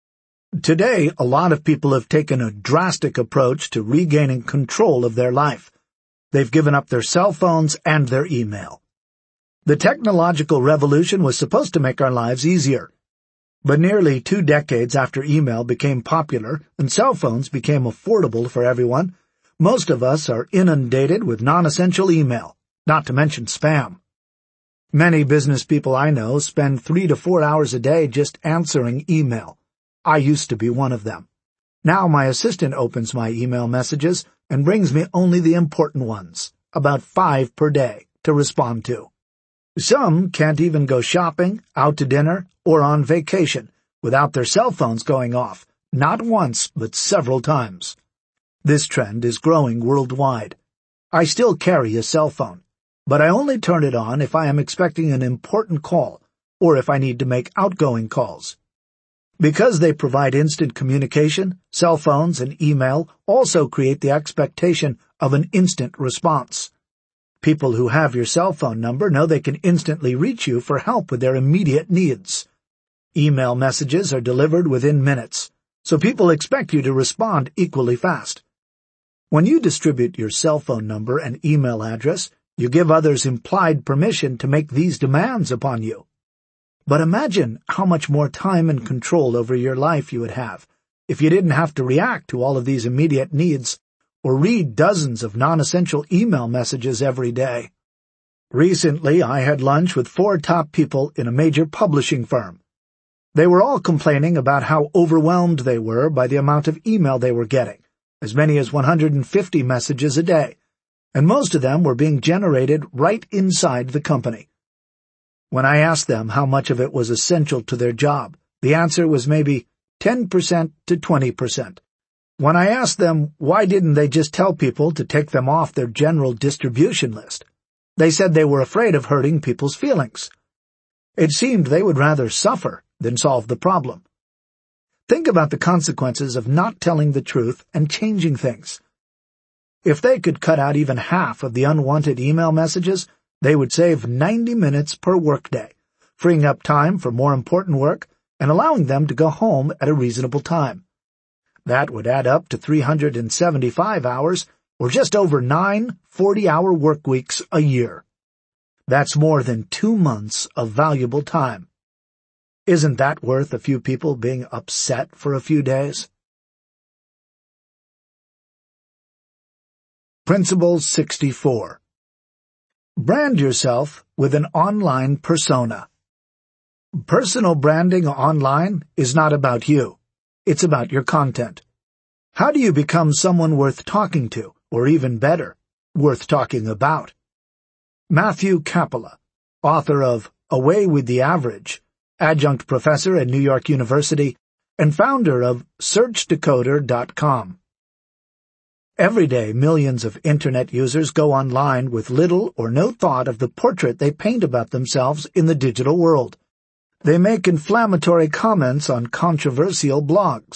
Today, a lot of people have taken a drastic approach to regaining control of their life. They've given up their cell phones and their email. The technological revolution was supposed to make our lives easier. But nearly 2 decades after email became popular and cell phones became affordable for everyone, most of us are inundated with non-essential email, not to mention spam. Many business people I know spend 3 to 4 hours a day just answering email. I used to be one of them. Now my assistant opens my email messages and brings me only the important ones, about 5 per day, to respond to. Some can't even go shopping, out to dinner, or on vacation without their cell phones going off, not once but several times. This trend is growing worldwide. I still carry a cell phone, but I only turn it on if I am expecting an important call or if I need to make outgoing calls. Because they provide instant communication, cell phones and email also create the expectation of an instant response. People who have your cell phone number know they can instantly reach you for help with their immediate needs. Email messages are delivered within minutes, so people expect you to respond equally fast. When you distribute your cell phone number and email address, you give others implied permission to make these demands upon you. But imagine how much more time and control over your life you would have if you didn't have to react to all of these immediate needs or read dozens of non-essential email messages every day. Recently, I had lunch with 4 top people in a major publishing firm. They were all complaining about how overwhelmed they were by the amount of email they were getting, as many as 150 messages a day, and most of them were being generated right inside the company. When I asked them how much of it was essential to their job, the answer was maybe 10% to 20%. When I asked them why didn't they just tell people to take them off their general distribution list, they said they were afraid of hurting people's feelings. It seemed they would rather suffer than solve the problem. Think about the consequences of not telling the truth and changing things. If they could cut out even half of the unwanted email messages, they would save 90 minutes per workday, freeing up time for more important work and allowing them to go home at a reasonable time. That would add up to 375 hours, or just over 9 40-hour work weeks a year. That's more than 2 months of valuable time. Isn't that worth a few people being upset for a few days? Principle 64. Brand yourself with an online persona. Personal branding online is not about you. It's about your content. How do you become someone worth talking to, or even better, worth talking about? Matthew Capola, author of Away with the Average, adjunct professor at New York University, and founder of SearchDecoder.com. Every day, millions of Internet users go online with little or no thought of the portrait they paint about themselves in the digital world. They make inflammatory comments on controversial blogs,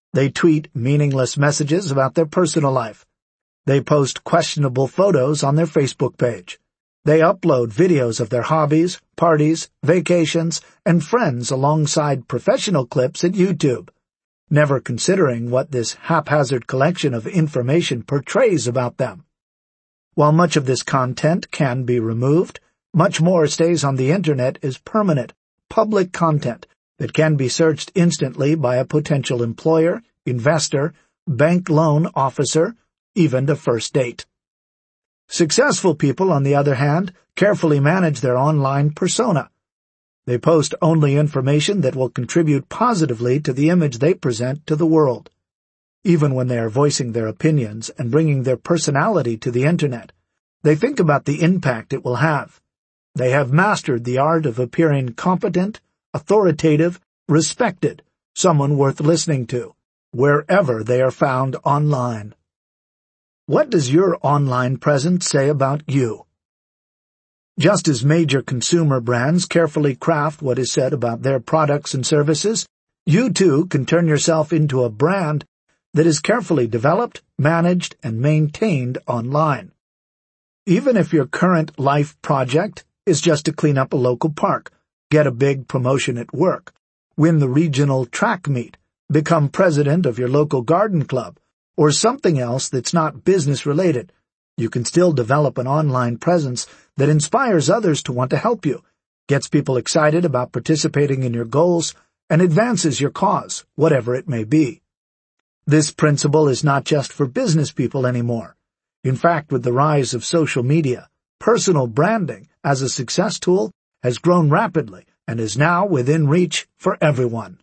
They tweet meaningless messages about their personal life. They post questionable photos on their Facebook page. They upload videos of their hobbies, parties, vacations, and friends alongside professional clips at YouTube, never considering what this haphazard collection of information portrays about them. While much of this content can be removed, much more stays on the Internet as permanent, public content that can be searched instantly by a potential employer, investor, bank loan officer, even a first date. Successful people, on the other hand, carefully manage their online persona. They post only information that will contribute positively to the image they present to the world. Even when they are voicing their opinions and bringing their personality to the Internet, they think about the impact it will have. They have mastered the art of appearing competent, authoritative, respected, someone worth listening to, wherever they are found online. What does your online presence say about you? Just as major consumer brands carefully craft what is said about their products and services, you too can turn yourself into a brand that is carefully developed, managed, and maintained online. Even if your current life project is just to clean up a local park, get a big promotion at work, win the regional track meet, become president of your local garden club, or something else that's not business-related, you can still develop an online presence that inspires others to want to help you, gets people excited about participating in your goals, and advances your cause, whatever it may be. This principle is not just for business people anymore. In fact, with the rise of social media, personal branding as a success tool has grown rapidly and is now within reach for everyone.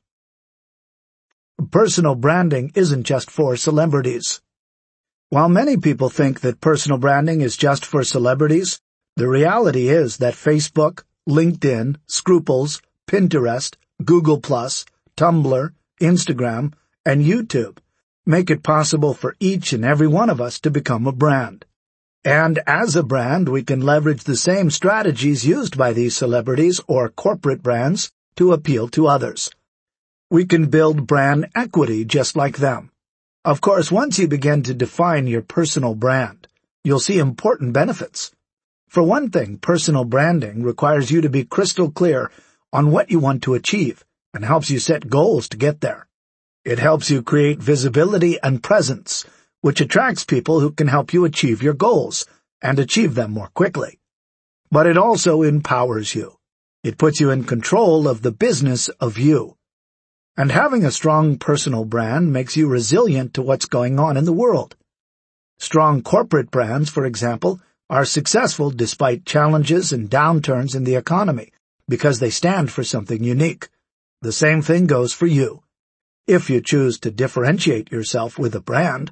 Personal branding isn't just for celebrities. While many people think that personal branding is just for celebrities, the reality is that Facebook, LinkedIn, Scruples, Pinterest, Google+, Tumblr, Instagram, and YouTube make it possible for each and every one of us to become a brand. And as a brand, we can leverage the same strategies used by these celebrities or corporate brands to appeal to others. We can build brand equity just like them. Of course, once you begin to define your personal brand, you'll see important benefits. For one thing, personal branding requires you to be crystal clear on what you want to achieve and helps you set goals to get there. It helps you create visibility and presence, which attracts people who can help you achieve your goals and achieve them more quickly. But it also empowers you. It puts you in control of the business of you. And having a strong personal brand makes you resilient to what's going on in the world. Strong corporate brands, for example, are successful despite challenges and downturns in the economy because they stand for something unique. The same thing goes for you, if you choose to differentiate yourself with a brand.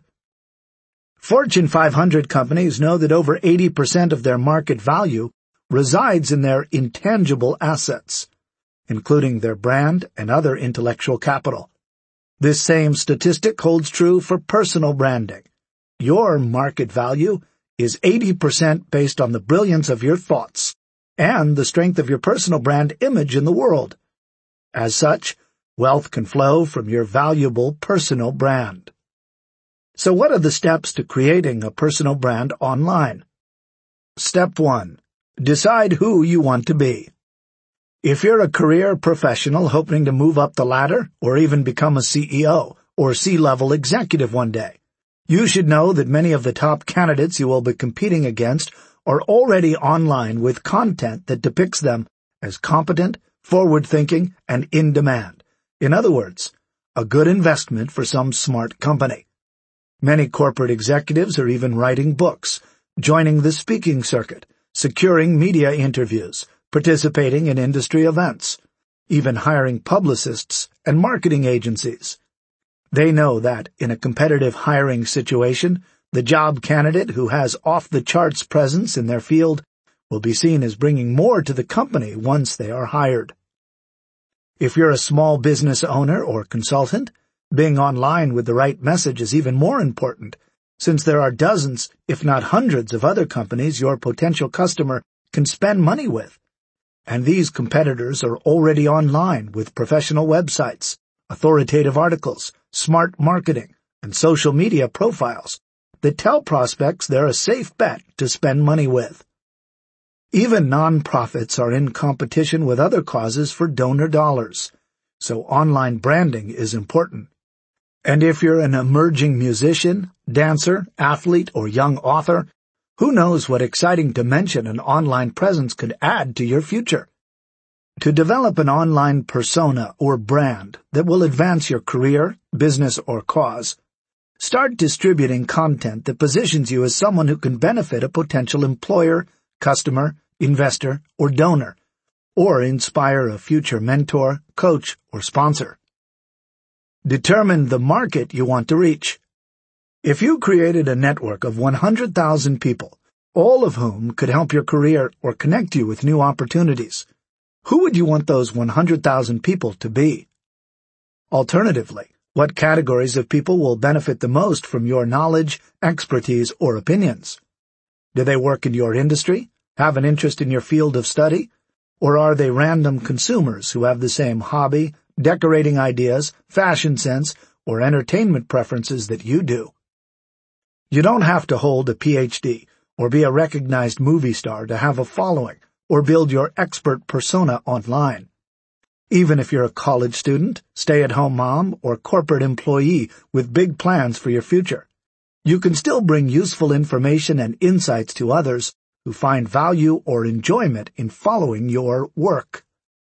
Fortune 500 companies know that over 80% of their market value resides in their intangible assets, including their brand and other intellectual capital. This same statistic holds true for personal branding. Your market value is 80% based on the brilliance of your thoughts and the strength of your personal brand image in the world. As such, wealth can flow from your valuable personal brand. So what are the steps to creating a personal brand online? Step 1. Decide who you want to be. If you're a career professional hoping to move up the ladder or even become a CEO or C-level executive one day, you should know that many of the top candidates you will be competing against are already online with content that depicts them as competent, forward-thinking, and in demand. In other words, a good investment for some smart company. Many corporate executives are even writing books, joining the speaking circuit, securing media interviews, participating in industry events, even hiring publicists and marketing agencies. They know that in a competitive hiring situation, the job candidate who has off-the-charts presence in their field will be seen as bringing more to the company once they are hired. If you're a small business owner or consultant, being online with the right message is even more important, since there are dozens, if not hundreds, of other companies your potential customer can spend money with. And these competitors are already online with professional websites, authoritative articles, smart marketing, and social media profiles that tell prospects they're a safe bet to spend money with. Even nonprofits are in competition with other causes for donor dollars, so online branding is important. And if you're an emerging musician, dancer, athlete, or young author, who knows what exciting dimension an online presence could add to your future? To develop an online persona or brand that will advance your career, business, or cause, start distributing content that positions you as someone who can benefit a potential employer, customer, investor, or donor, or inspire a future mentor, coach, or sponsor. Determine the market you want to reach. If you created a network of 100,000 people, all of whom could help your career or connect you with new opportunities, who would you want those 100,000 people to be? Alternatively, what categories of people will benefit the most from your knowledge, expertise, or opinions? Do they work in your industry, have an interest in your field of study, or are they random consumers who have the same hobby, decorating ideas, fashion sense, or entertainment preferences that you do? You don't have to hold a PhD or be a recognized movie star to have a following or build your expert persona online. Even if you're a college student, stay-at-home mom, or corporate employee with big plans for your future, you can still bring useful information and insights to others who find value or enjoyment in following your work.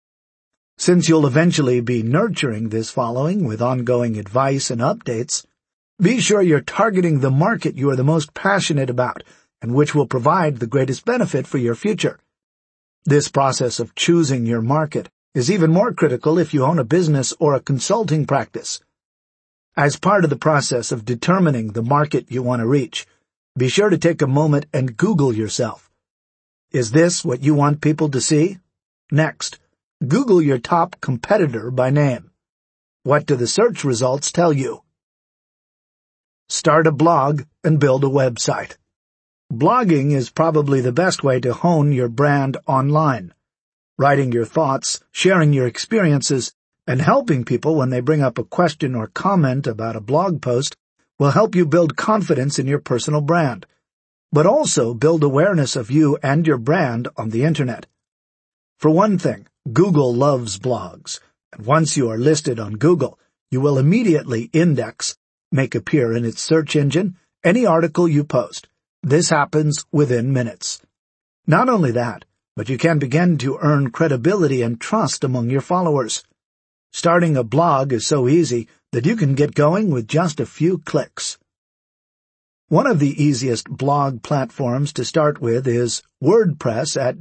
Since you'll eventually be nurturing this following with ongoing advice and updates, be sure you're targeting the market you are the most passionate about and which will provide the greatest benefit for your future. This process of choosing your market is even more critical if you own a business or a consulting practice. As part of the process of determining the market you want to reach, be sure to take a moment and Google yourself. Is this what you want people to see? Next, Google your top competitor by name. What do the search results tell you? Start a blog and build a website. Blogging is probably the best way to hone your brand online. Writing your thoughts, sharing your experiences, and helping people when they bring up a question or comment about a blog post will help you build confidence in your personal brand, but also build awareness of you and your brand on the Internet. For one thing, Google loves blogs, and once you are listed on Google, you will immediately make appear in its search engine any article you post. This happens within minutes. Not only that, but you can begin to earn credibility and trust among your followers. Starting a blog is so easy that you can get going with just a few clicks. One of the easiest blog platforms to start with is WordPress at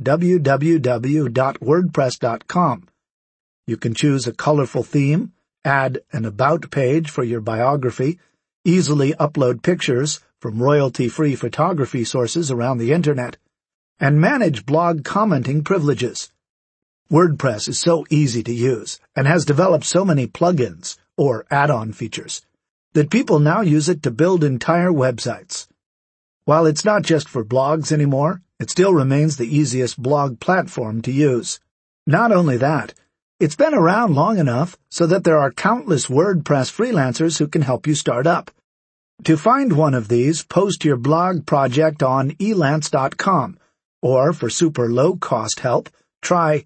www.wordpress.com. You can choose a colorful theme, add an about page for your biography, easily upload pictures from royalty-free photography sources around the Internet, and manage blog commenting privileges. WordPress is so easy to use and has developed so many plugins, or add-on features, that people now use it to build entire websites. While it's not just for blogs anymore, it still remains the easiest blog platform to use. Not only that, it's been around long enough so that there are countless WordPress freelancers who can help you start up. To find one of these, post your blog project on elance.com, or for super low-cost help, try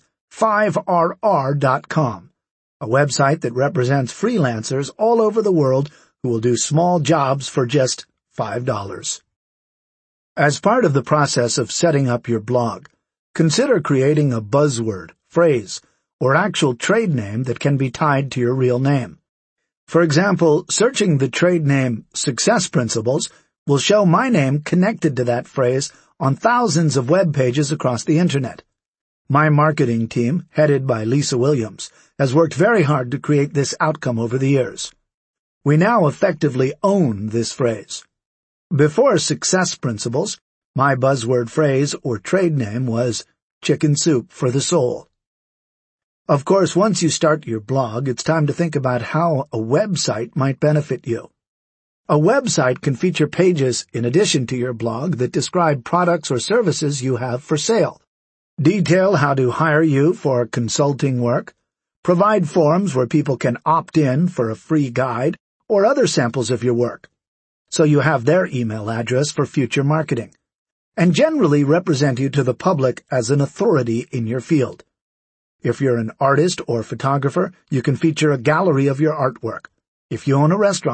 5rr.com, a website that represents freelancers all over the world who will do small jobs for just $5. As part of the process of setting up your blog, consider creating a buzzword, phrase, or actual trade name that can be tied to your real name. For example, searching the trade name Success Principles will show my name connected to that phrase on thousands of web pages across the Internet. My marketing team, headed by Lisa Williams, has worked very hard to create this outcome over the years. We now effectively own this phrase. Before Success Principles, my buzzword phrase or trade name was Chicken Soup for the Soul. Of course, once you start your blog, it's time to think about how a website might benefit you. A website can feature pages in addition to your blog that describe products or services you have for sale, detail how to hire you for consulting work, provide forms where people can opt in for a free guide, or other samples of your work, so you have their email address for future marketing, and generally represent you to the public as an authority in your field. If you're an artist or photographer, you can feature a gallery of your artwork. If you own a restaurant,